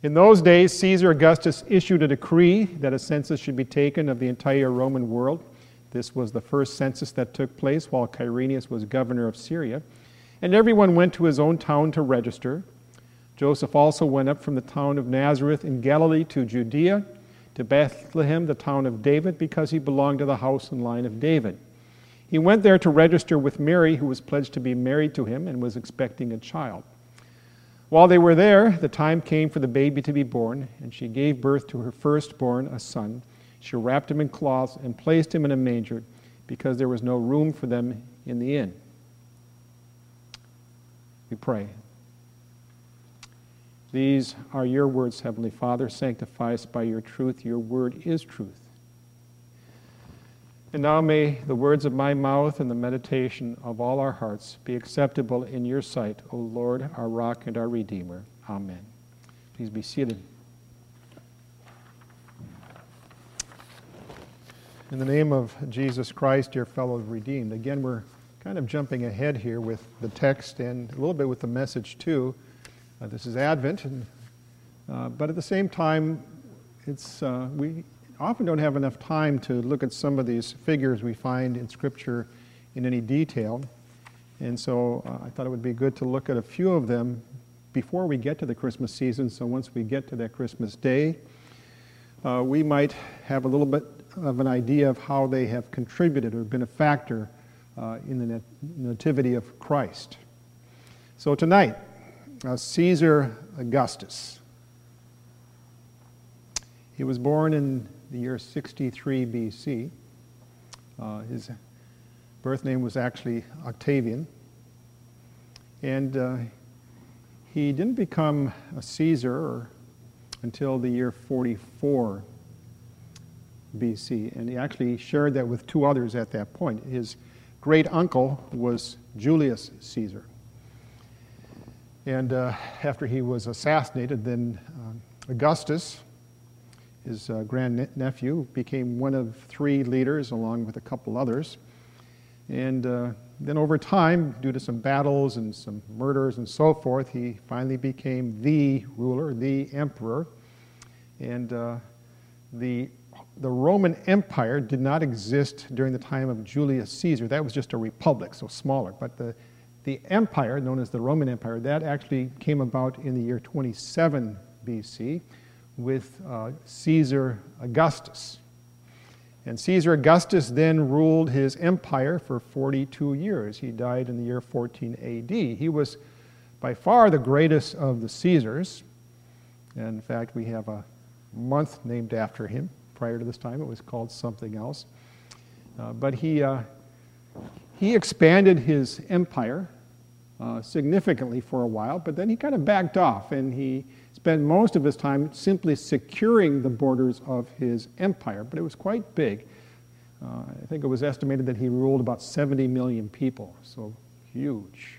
In those days, Caesar Augustus issued a decree that a census should be taken of the entire Roman world. This was the first census that took place while Quirinius was governor of Syria. And everyone went to his own town to register. Joseph also went up from the town of Nazareth in Galilee to Judea, to Bethlehem, the town of David, because he belonged to the house and line of David. He went there to register with Mary, who was pledged to be married to him and was expecting a child. While they were there, the time came for the baby to be born, and she gave birth to her firstborn, a son. She wrapped him in cloths and placed him in a manger, because there was no room for them in the inn. We pray. These are your words, Heavenly Father. Sanctify us by your truth. Your word is truth. And now may the words of my mouth and the meditation of all our hearts be acceptable in your sight, O Lord, our rock and our Redeemer. Amen. Please be seated. In the name of Jesus Christ, dear fellow redeemed. Again, we're kind of jumping ahead here with the text and a little bit with the message too. This is Advent, but at the same time, we often don't have enough time to look at some of these figures we find in Scripture in any detail. And so I thought it would be good to look at a few of them before we get to the Christmas season. So once we get to that Christmas day, we might have a little bit of an idea of how they have contributed or been a factor in the nativity of Christ. So tonight, Caesar Augustus. He was born in the year 63 BC. His birth name was actually Octavian. And he didn't become a Caesar until the year 44 BC. And he actually shared that with two others at that point. His great uncle was Julius Caesar. And after he was assassinated, then Augustus, his grandnephew, became one of three leaders along with a couple others. And then over time, due to some battles and some murders and so forth, he finally became the ruler, the emperor. And the Roman Empire did not exist during the time of Julius Caesar. That was just a republic, so smaller. But the empire, known as the Roman Empire, that actually came about in the year 27 BC with Caesar Augustus. And Caesar Augustus then ruled his empire for 42 years. He died in the year 14 AD. He was by far the greatest of the Caesars. And in fact, we have a month named after him. Prior to this time, it was called something else. But he expanded his empire significantly for a while, but then he kind of backed off, and he spent most of his time simply securing the borders of his empire, but it was quite big. I think it was estimated that he ruled about 70 million people, so huge.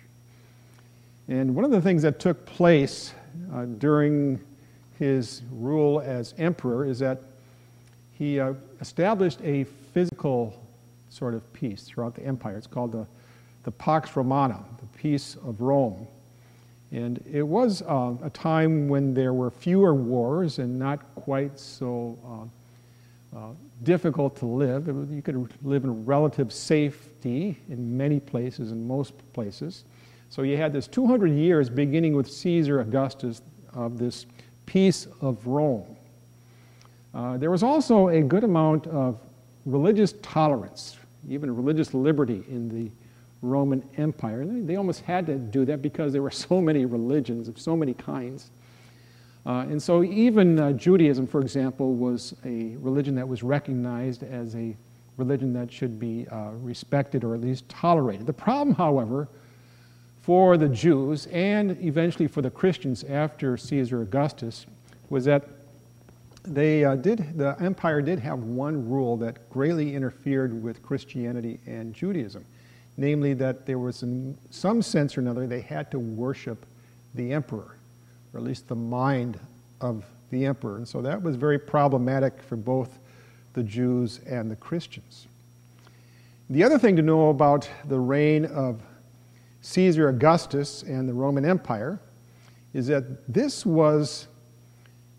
And one of the things that took place during his rule as emperor is that he established a physical sort of peace throughout the empire. It's called the Pax Romana, the Peace of Rome. And it was a time when there were fewer wars and not quite so difficult to live. You could live in relative safety in many places, in most places. So you had this 200 years beginning with Caesar Augustus of this peace of Rome. There was also a good amount of religious tolerance, even religious liberty in the Roman Empire. They almost had to do that because there were so many religions of so many kinds. And so even Judaism, for example, was a religion that was recognized as a religion that should be respected or at least tolerated. The problem, however, for the Jews and eventually for the Christians after Caesar Augustus was that the empire did have one rule that greatly interfered with Christianity and Judaism, namely that there was, in some sense or another, they had to worship the emperor, or at least the mind of the emperor. And so that was very problematic for both the Jews and the Christians. The other thing to know about the reign of Caesar Augustus and the Roman Empire is that this was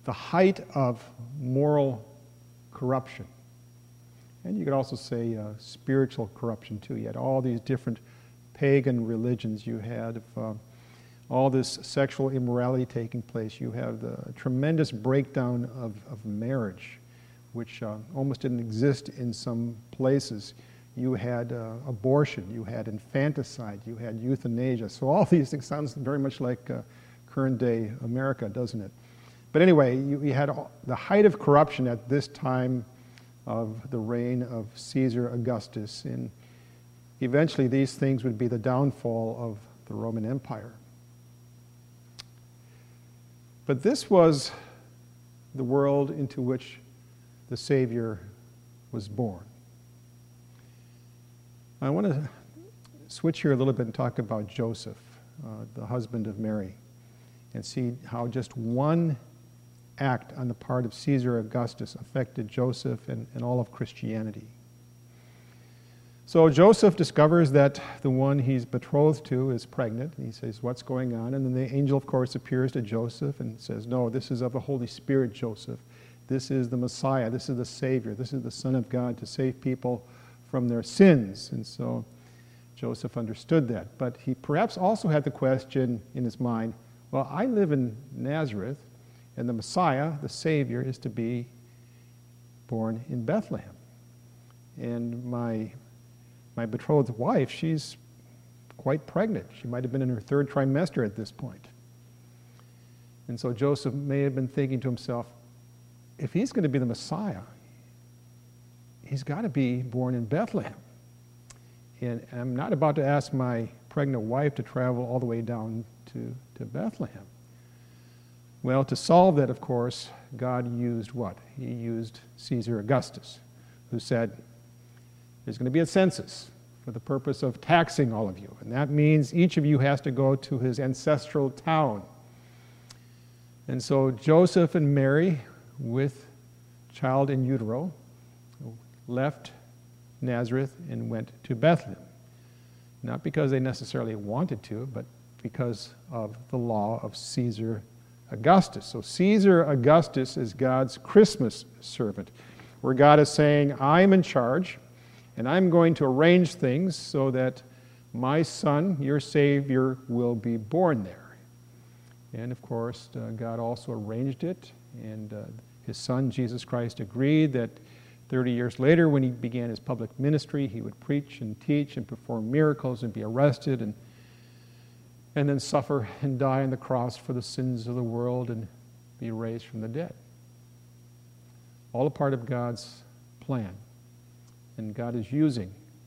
the height of moral corruption. And you could also say spiritual corruption too. You had all these different pagan religions. You had all this sexual immorality taking place. You have the tremendous breakdown of marriage, which almost didn't exist in some places. You had abortion, you had infanticide, you had euthanasia. So all these things sounds very much like current day America, doesn't it? But anyway, you had the height of corruption at this time of the reign of Caesar Augustus, and eventually these things would be the downfall of the Roman Empire. But this was the world into which the Savior was born. I want to switch here a little bit and talk about Joseph, the husband of Mary, and see how just one act on the part of Caesar Augustus affected Joseph and all of Christianity. So Joseph discovers that the one he's betrothed to is pregnant. He says, "What's going on?" And then the angel, of course, appears to Joseph and says, "No, this is of the Holy Spirit, Joseph. This is the Messiah. This is the Savior. This is the Son of God to save people from their sins." And so Joseph understood that. But he perhaps also had the question in his mind, well, I live in Nazareth, and the Messiah, the Savior, is to be born in Bethlehem. And my betrothed wife, she's quite pregnant. She might have been in her third trimester at this point. And so Joseph may have been thinking to himself, if he's going to be the Messiah, he's got to be born in Bethlehem. And I'm not about to ask my pregnant wife to travel all the way down to Bethlehem. Well, to solve that, of course, God used what? He used Caesar Augustus, who said, there's going to be a census for the purpose of taxing all of you. And that means each of you has to go to his ancestral town. And so Joseph and Mary, with child in utero, left Nazareth and went to Bethlehem. Not because they necessarily wanted to, but because of the law of Caesar Augustus. So Caesar Augustus is God's Christmas servant, where God is saying, I'm in charge, and I'm going to arrange things so that my son, your Savior, will be born there. And of course, God also arranged it, and his son, Jesus Christ, agreed that 30 years later, when he began his public ministry, he would preach and teach and perform miracles and be arrested and then suffer and die on the cross for the sins of the world and be raised from the dead. All a part of God's plan. And God is using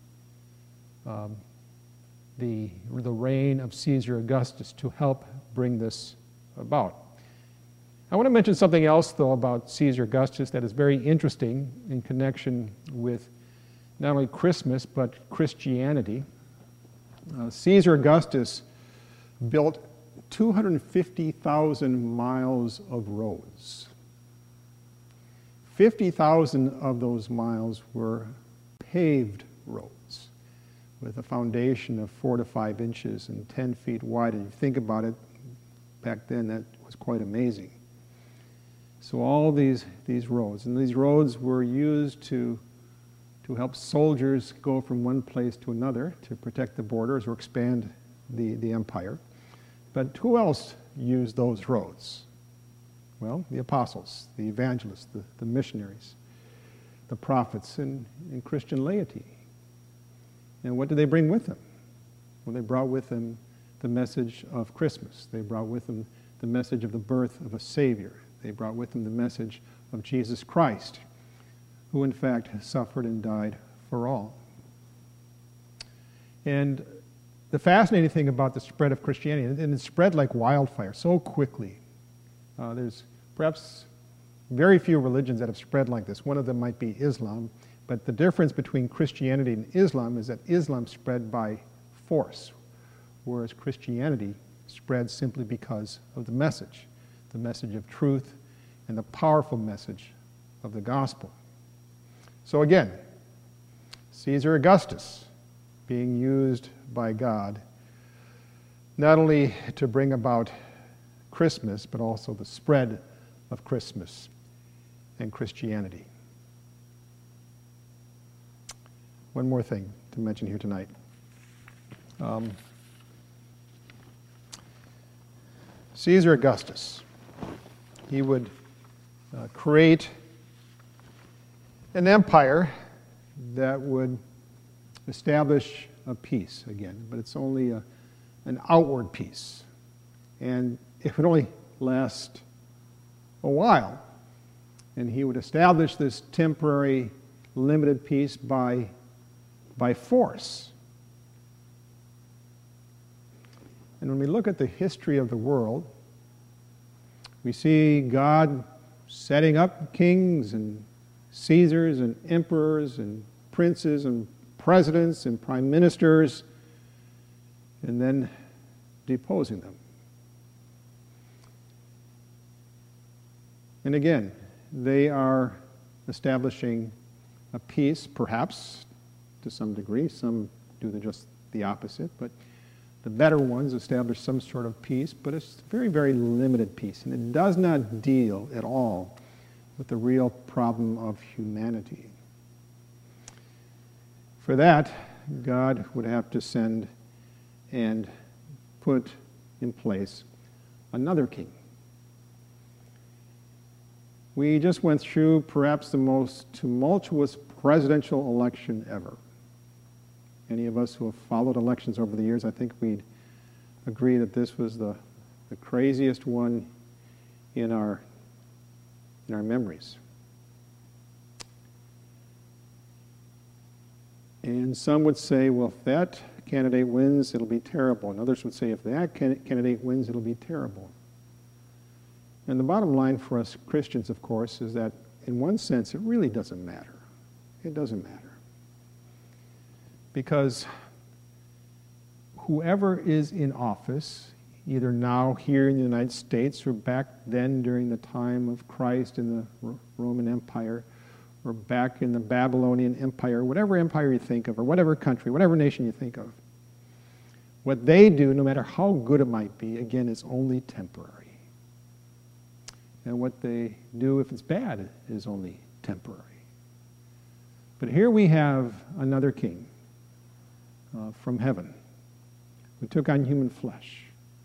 the reign of Caesar Augustus to help bring this about. I want to mention something else, though, about Caesar Augustus that is very interesting in connection with not only Christmas, but Christianity. Caesar Augustus built 250,000 miles of roads. 50,000 of those miles were paved roads with a foundation of 4 to 5 inches and 10 feet wide. And if you think about it, back then that was quite amazing. So all these roads, and these roads were used to help soldiers go from one place to another to protect the borders or expand the empire. But who else used those roads? Well, the apostles, the evangelists, the missionaries, the prophets, and Christian laity. And what did they bring with them? Well, they brought with them the message of Christmas. They brought with them the message of the birth of a Savior. They brought with them the message of Jesus Christ, who in fact suffered and died for all. And the fascinating thing about the spread of Christianity, and it spread like wildfire so quickly. There's perhaps very few religions that have spread like this. One of them might be Islam, but the difference between Christianity and Islam is that Islam spread by force, whereas Christianity spread simply because of the message of truth and the powerful message of the gospel. So again, Caesar Augustus being used by God not only to bring about Christmas, but also the spread of Christmas and Christianity. One more thing to mention here tonight. Caesar Augustus, he would create an empire that would establish a peace again, but it's only an outward peace. And it would only last a while. And he would establish this temporary, limited peace by force. And when we look at the history of the world, we see God setting up kings and Caesars and emperors and princes and presidents and prime ministers, and then deposing them. And again, they are establishing a peace, perhaps, to some degree. Some do just the opposite, but the better ones establish some sort of peace, but it's very, very limited peace, and it does not deal at all with the real problem of humanity. For that, God would have to send and put in place another king. We just went through perhaps the most tumultuous presidential election ever. Any of us who have followed elections over the years, I think we'd agree that this was the craziest one in our memories. And some would say, well, if that candidate wins, it'll be terrible. And others would say, if that candidate wins, it'll be terrible. And the bottom line for us Christians, of course, is that in one sense, it really doesn't matter. It doesn't matter. Because whoever is in office, either now here in the United States or back then during the time of Christ in the Roman Empire, or back in the Babylonian Empire, whatever empire you think of, or whatever country, whatever nation you think of, what they do, no matter how good it might be, again, is only temporary. And what they do, if it's bad, is only temporary. But here we have another king from heaven who took on human flesh.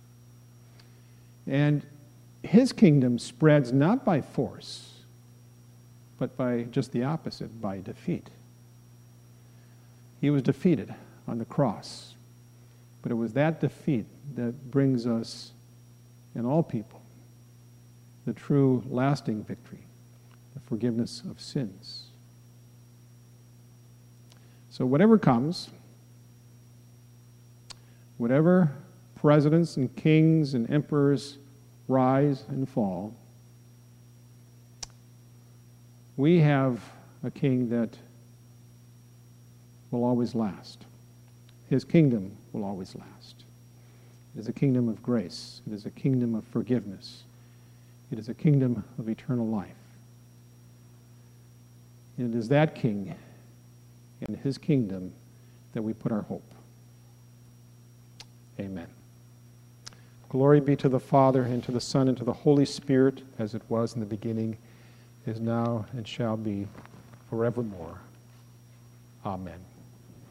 And his kingdom spreads not by force, but by just the opposite, by defeat. He was defeated on the cross, but it was that defeat that brings us, and all people, the true lasting victory, the forgiveness of sins. So whatever comes, whatever presidents and kings and emperors rise and fall, we have a king that will always last. His kingdom will always last. It is a kingdom of grace. It is a kingdom of forgiveness. It is a kingdom of eternal life. And it is that king and his kingdom that we put our hope. Amen. Glory be to the Father, and to the Son, and to the Holy Spirit, as it was in the beginning, is now, and shall be forevermore. Amen.